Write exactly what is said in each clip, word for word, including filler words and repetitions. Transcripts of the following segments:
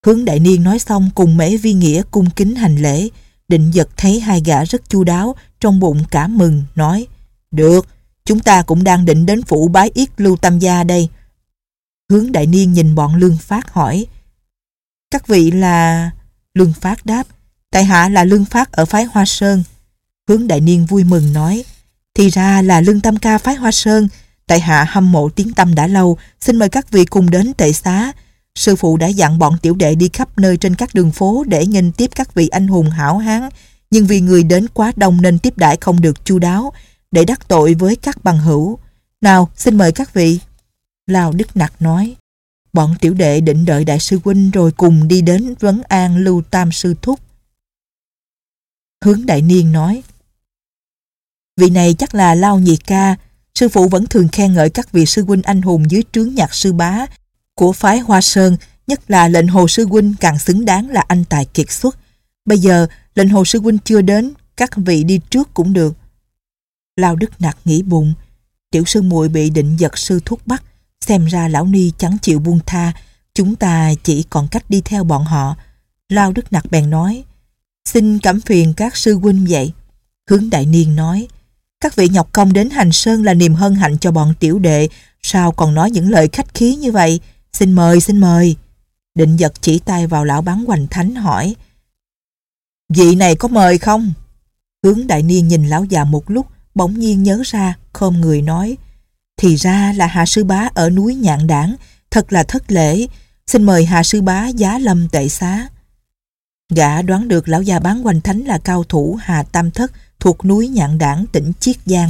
Hướng Đại Niên nói xong cùng Mễ Vi Nghĩa cung kính hành lễ. Định Dật thấy hai gã rất chu đáo, trong bụng cảm mừng, nói: Được, chúng ta cũng đang định đến phủ bái yết Lưu Tam gia đây. Hướng Đại Niên nhìn bọn Lương Phát hỏi: Các vị là... Lương Phát đáp: Tại hạ là Lương Phát ở phái Hoa Sơn. Hướng Đại Niên vui mừng nói: Thì ra là Lương Tam ca phái Hoa Sơn. Tại hạ hâm mộ tiếng tăm đã lâu, xin mời các vị cùng đến tệ xá. Sư phụ đã dặn bọn tiểu đệ đi khắp nơi trên các đường phố để nghênh tiếp các vị anh hùng hảo hán, nhưng vì người đến quá đông nên tiếp đãi không được chu đáo, để đắc tội với các bằng hữu. Nào, xin mời các vị. Lao Đức Nặc nói: Bọn tiểu đệ định đợi đại sư huynh rồi cùng đi đến vấn an Lưu Tam sư thúc. Hướng Đại Niên nói: Vị này chắc là Lao Nhị ca. Sư phụ vẫn thường khen ngợi các vị sư huynh anh hùng dưới trướng nhạc sư bá của phái Hoa Sơn, nhất là lệnh Hồ sư huynh càng xứng đáng là anh tài kiệt xuất. Bây giờ lệnh Hồ sư huynh chưa đến, các vị đi trước cũng được. Lao Đức Nặc nghĩ bụng: Tiểu sư muội bị Định Dật sư thúc bắt, xem ra lão ni chẳng chịu buông tha, chúng ta chỉ còn cách đi theo bọn họ. Lao Đức Nặc bèn nói: Xin cảm phiền các sư huynh vậy. Hướng Đại Niên nói: Các vị nhọc công đến Hành Sơn là niềm hân hạnh cho bọn tiểu đệ, sao còn nói những lời khách khí như vậy? Xin mời, xin mời. Định Dật chỉ tay vào lão bán hoành thánh hỏi: Vị này có mời không? Hướng Đại Niên nhìn lão già một lúc, bỗng nhiên nhớ ra, khom người nói: Thì ra là Hạ sư bá ở núi Nhạn Đảng, thật là thất lễ, xin mời Hạ sư bá giá lâm tệ xá. Gã đoán được lão già bán hoành thánh là cao thủ Hà Tam Thất thuộc núi Nhạn Đảng, tỉnh Chiết Giang.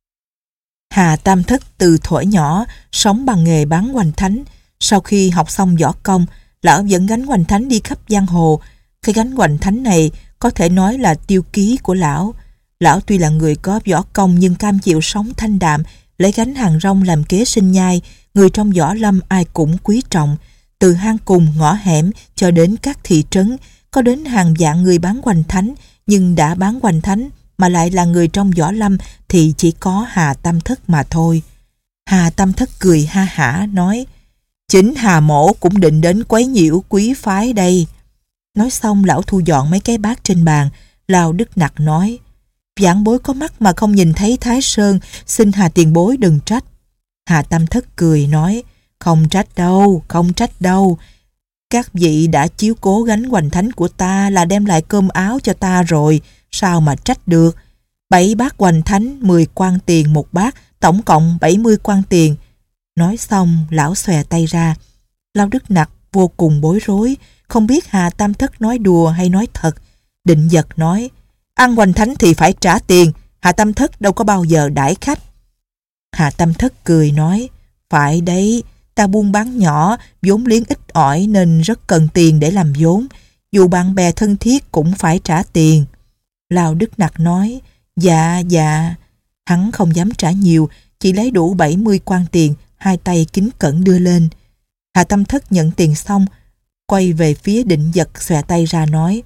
Hà Tam Thất từ thuở nhỏ sống bằng nghề bán hoành thánh. Sau khi học xong võ công, lão dẫn gánh hoành thánh đi khắp giang hồ. Cái gánh hoành thánh này có thể nói là tiêu ký của lão. Lão tuy là người có võ công nhưng cam chịu sống thanh đạm, lấy gánh hàng rong làm kế sinh nhai. Người trong võ lâm ai cũng quý trọng. Từ hang cùng ngõ hẻm cho đến các thị trấn, có đến hàng vạn người bán hoành thánh, nhưng đã bán hoành thánh mà lại là người trong võ lâm thì chỉ có Hà Tam Thất mà thôi. Hà Tam Thất cười ha hả nói: Chính Hà mỗ cũng định đến quấy nhiễu quý phái đây. Nói xong lão thu dọn mấy cái bát trên bàn. Lao Đức Nặc nói: Vãn bối có mắt mà không nhìn thấy Thái Sơn, xin Hà tiền bối đừng trách. Hà Tam Thất cười nói: Không trách đâu, không trách đâu. Các vị đã chiếu cố gánh hoành thánh của ta là đem lại cơm áo cho ta rồi, sao mà trách được. Bảy bát hoành thánh, mười quan tiền một bát, tổng cộng bảy mươi quan tiền. Nói xong lão xòe tay ra. Lao Đức Nặc vô cùng bối rối, không biết Hà Tam Thất nói đùa hay nói thật. Định Dật nói: Ăn hoành thánh thì phải trả tiền, Hà Tam Thất đâu có bao giờ đãi khách. Hà Tam Thất cười nói: Phải đấy, ta buôn bán nhỏ, vốn liếng ít ỏi nên rất cần tiền để làm vốn. Dù bạn bè thân thiết cũng phải trả tiền. Lao Đức Nặc nói: Dạ, dạ. Hắn không dám trả nhiều, chỉ lấy đủ bảy mươi quan tiền, hai tay kính cẩn đưa lên. Hà Tam Thất nhận tiền xong, quay về phía Định Dật xòe tay ra nói: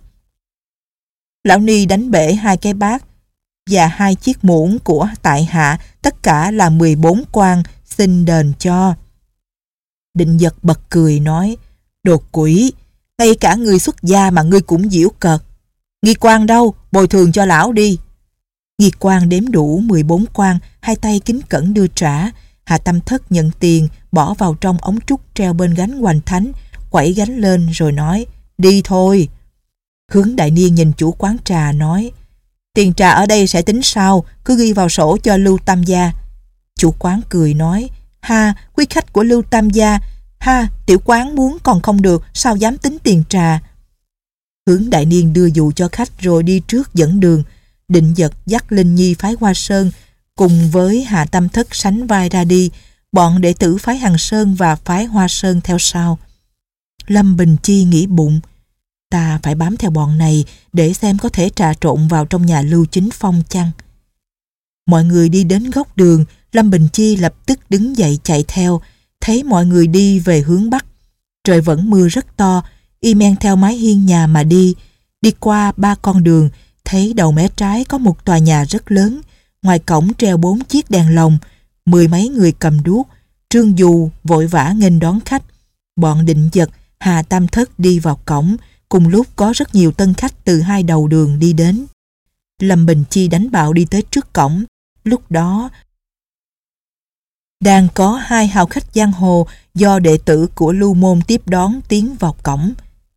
Lão ni đánh bể hai cái bát và hai chiếc muỗng của tại hạ, tất cả là mười bốn quan, xin đền cho. Định Dật bật cười nói: Đồ quỷ, ngay cả người xuất gia mà ngươi cũng giễu cợt. Nghi quan đâu, bồi thường cho lão đi. Nghi quan đếm đủ mười bốn quan, hai tay kính cẩn đưa trả. Hà Tam Thất nhận tiền, bỏ vào trong ống trúc treo bên gánh hoành thánh, quẩy gánh lên rồi nói: Đi thôi. Hướng Đại Niên nhìn chủ quán trà nói: Tiền trà ở đây sẽ tính sau, cứ ghi vào sổ cho Lưu Tam gia. Chủ quán cười nói: Ha, quý khách của Lưu Tam gia, ha, tiểu quán muốn còn không được, sao dám tính tiền trà. Hướng Đại Niên đưa dù cho khách rồi đi trước dẫn đường. Định Dật dắt Linh Nhi phái Hoa Sơn cùng với Hà Tam Thất sánh vai ra đi, bọn đệ tử phái Hằng Sơn và phái Hoa Sơn theo sau. Lâm Bình Chi nghĩ bụng: Ta phải bám theo bọn này để xem có thể trà trộn vào trong nhà Lưu Chính Phong chăng. Mọi người đi đến góc đường, Lâm Bình Chi lập tức đứng dậy chạy theo, thấy mọi người đi về hướng Bắc. Trời vẫn mưa rất to, y men theo mái hiên nhà mà đi. Đi qua ba con đường, thấy đầu mé trái có một tòa nhà rất lớn. Ngoài cổng treo bốn chiếc đèn lồng, mười mấy người cầm đuốc. Trương Dù vội vã nghênh đón khách. Bọn Định Dật, Hà Tam Thất đi vào cổng, cùng lúc có rất nhiều tân khách từ hai đầu đường đi đến. Lâm Bình Chi đánh bạo đi tới trước cổng. Lúc đó đang có hai hào khách giang hồ do đệ tử của Lưu Môn tiếp đón tiến vào cổng.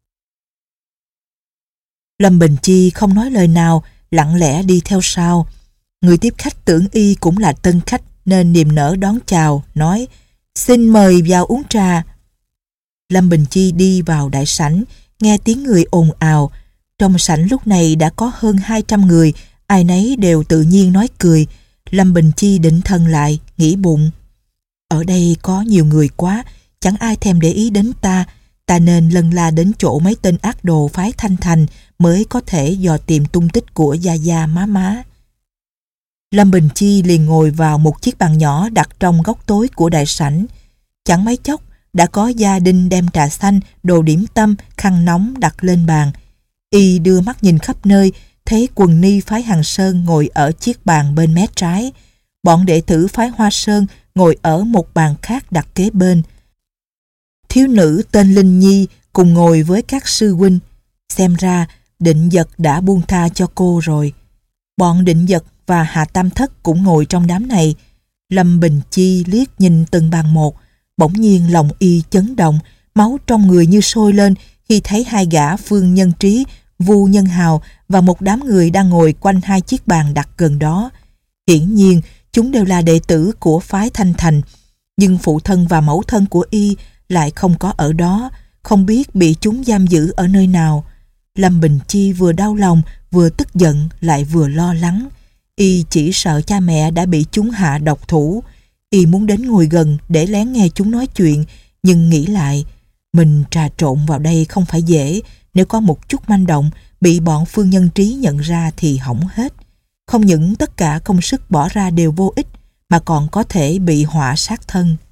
Lâm Bình Chi không nói lời nào, lặng lẽ đi theo sau. Người tiếp khách tưởng y cũng là tân khách nên niềm nở đón chào, nói: "Xin mời vào uống trà." Lâm Bình Chi đi vào đại sảnh, nghe tiếng người ồn ào. Trong sảnh lúc này đã có hơn hai trăm người, ai nấy đều tự nhiên nói cười. Lâm Bình Chi định thần lại, nghĩ bụng: ở đây có nhiều người quá, chẳng ai thèm để ý đến ta. Ta nên lân la đến chỗ mấy tên ác đồ phái Thanh Thành mới có thể dò tìm tung tích của gia gia má má. Lâm Bình Chi liền ngồi vào một chiếc bàn nhỏ đặt trong góc tối của đại sảnh. Chẳng mấy chốc đã có gia đình đem trà xanh, đồ điểm tâm, khăn nóng đặt lên bàn. Y đưa mắt nhìn khắp nơi, thấy quần ni phái Hằng Sơn ngồi ở chiếc bàn bên mé trái. Bọn đệ tử phái Hoa Sơn ngồi ở một bàn khác đặt kế bên. Thiếu nữ tên Linh Nhi cùng ngồi với các sư huynh. Xem ra Định Dật đã buông tha cho cô rồi. Bọn Định Dật và Hà Tam Thất cũng ngồi trong đám này. Lâm Bình Chi liếc nhìn từng bàn một, bỗng nhiên lòng y chấn động, máu trong người như sôi lên khi thấy hai gã Phương Nhân Trí, Vu Nhân Hào và một đám người đang ngồi quanh hai chiếc bàn đặt gần đó. Hiển nhiên chúng đều là đệ tử của phái Thanh Thành, nhưng phụ thân và mẫu thân của y lại không có ở đó, không biết bị chúng giam giữ ở nơi nào. Lâm Bình Chi vừa đau lòng, vừa tức giận, lại vừa lo lắng. Y chỉ sợ cha mẹ đã bị chúng hạ độc thủ. Y muốn đến ngồi gần để lén nghe chúng nói chuyện, nhưng nghĩ lại, mình trà trộn vào đây không phải dễ, nếu có một chút manh động, bị bọn Phương Nhân Trí nhận ra thì hỏng hết. Không những tất cả công sức bỏ ra đều vô ích, mà còn có thể bị họa sát thân.